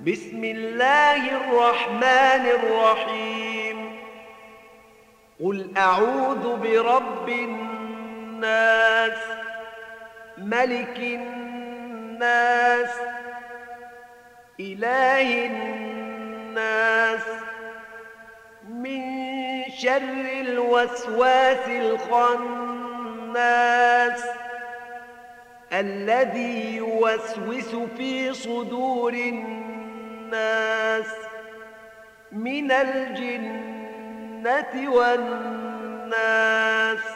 بسم الله الرحمن الرحيم. قل أعوذ برب الناس، ملك الناس، إله الناس، من شر الوسواس الخناس الذي يوسوس في صدور الناس من الجنة والناس.